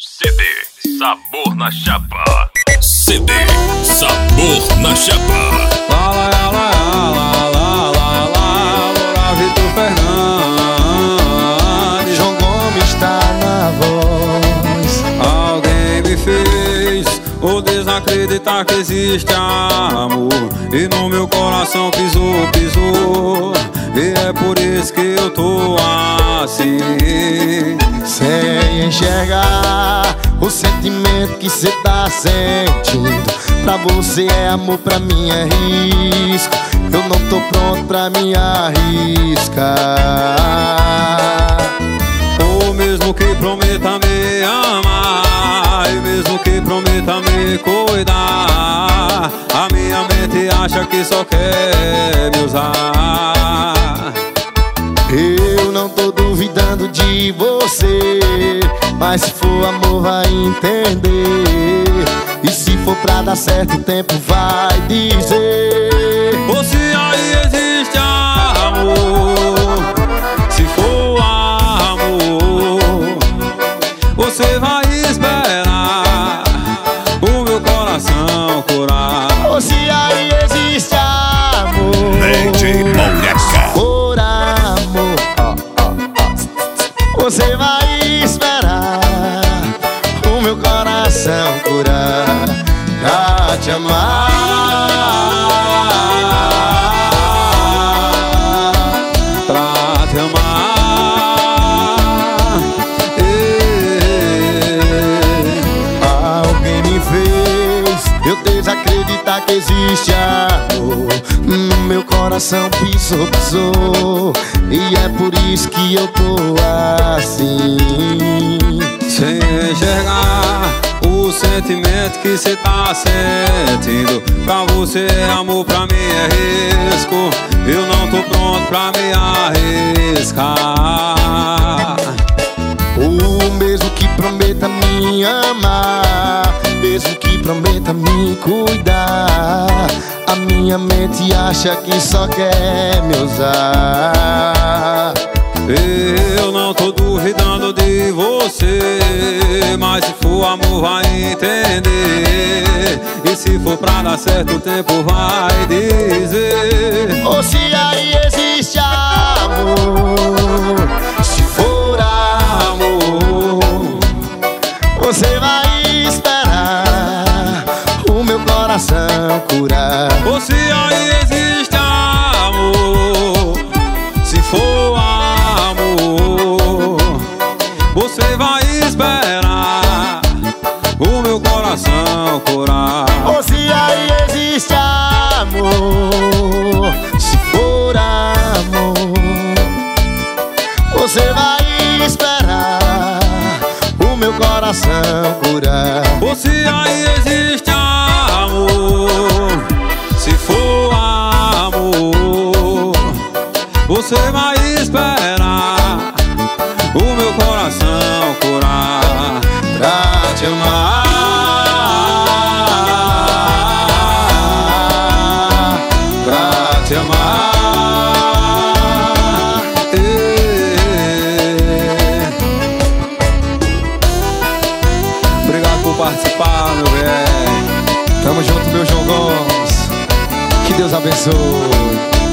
CD Sabor na Chapa. CD Sabor na Chapa. Lá, lá, lá, lá, lá, lá, lá, Loura Vitor Fernandes. João Gomes tá na voz. Alguém me fez ou desacreditar que existe amor, e no meu coração pisou, pisou. E é por isso que eu tô assim, sem enxergar o sentimento que cê tá sentindo. Pra você é amor, pra mim é risco. Eu não tô pronto pra me arriscar. ou mesmo que prometa me amar, e mesmo que prometa me cuidar, a minha mente acha que só quer me usar. Eu não tô duvidando de você, mas se for amor vai entender. E se for pra dar certo o tempo vai dizer. Ou se aí existe amor, se for amor, você vai esperar o meu coração curar. Ou se aí existe amor, DJ Moleca. por amor, você vai esperar o meu coração curar pra te amar, pra te amar. Alguém me fez eu desacreditar que existe amor. No meu coração pisou, pisou. E é por isso que eu tô assim, Sem enxergar o sentimento que cê tá sentindo. Pra você é amor, pra mim é risco. Eu não tô pronto pra me arriscar. o mesmo que prometa me amar, mesmo que prometa me cuidar, a minha mente acha que só quer me usar. Eu não tô duvidando de você, mas se for amor vai entender. E se for pra dar certo o tempo vai dizer. Ou se aí existe amor, se for amor, você vai esperar o meu coração curar. Ou se aí existe amor, se for amor, você vai esperar o meu coração curar. Ou se aí existe amor, se for amor, você vai esperar o meu coração curar. Ou se aí existe amor, se for amor, você vai esperar o meu coração curar Pra te amar, pra te amar. Obrigado por participar, meu velho. tamo junto, meu João Gomes. Que Deus abençoe.